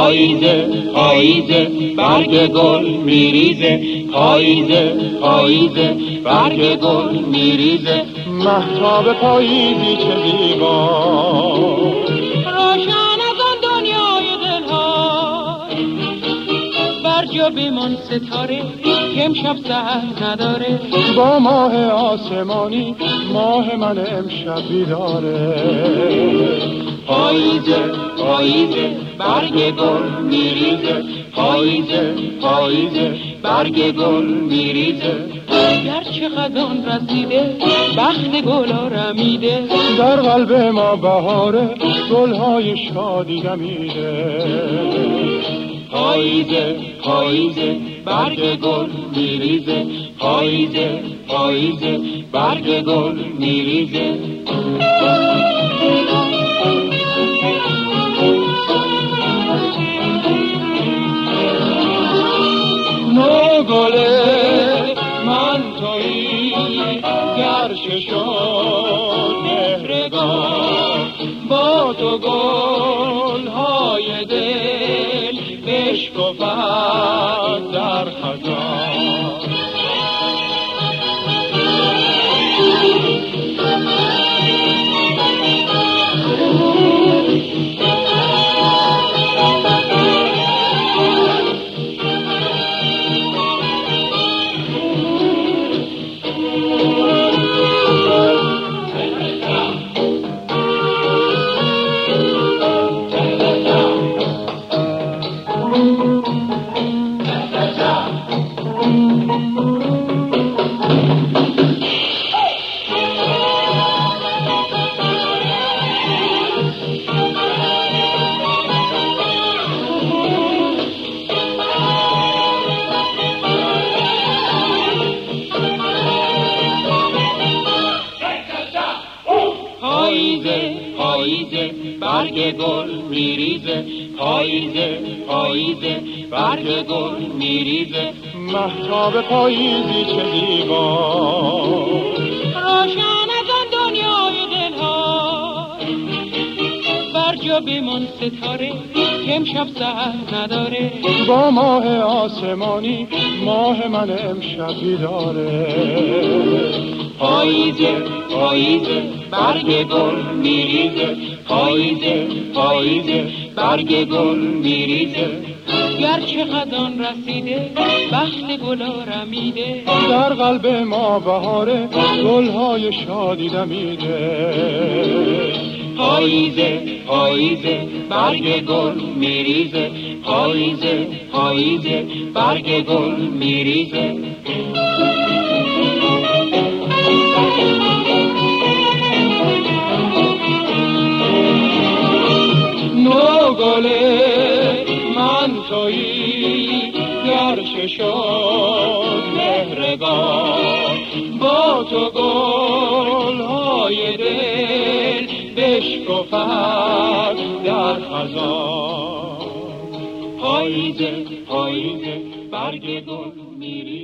پاییزه پاییزه برگ گل میریزه، پاییزه پاییزه برگ گل میریزه. مهتاب پاییزی چه زیبا، روشن از آن دنیای دلها، برجا بمان ستاره که امشب سحر نداره. با ماه آسمانی ماه من امشب بیداره. پاییزه پاییزه برگ گل میریزه، پاییزه پاییزه برگ گل میریزه. گرچه خزان رسیده بخت گلا رمیده، در قلب ما بهاره گلهای شادی دمیده. پاییزه پاییزه برگ گل میریزه، پاییزه پاییزه برگ گل میریزه. نو گله من تویی گرچه شد مهرگان، با تو گلهای دل بشکفد در خزان. پاییزه پاییزه برگ گل میریزه، پاییزه پاییزه برگ گل میریزه. مهتاب پاییزی چه زیبا، روشن از آن دنیای دلها، برجا بمان ستاره که امشب سحر نداره. با ماه آسمانی ماه من امشب بیداره. پاییزه پاییزه برگ گل میریزه، پاییزه پاییزه برگ گل میریزه. گرچه خزان رسیده بخت گلا رمیده، در قلب ما بهاره گلهای شادی دمیده. پاییزه پاییزه برگ گل میریزه، پاییزه پاییزه برگ گل میریزه. نو گله من تویی گرچه شد مهرگان، با تو گلهای دل بشکفد در خزان. پاییزه پاییزه برگ گل میریزه.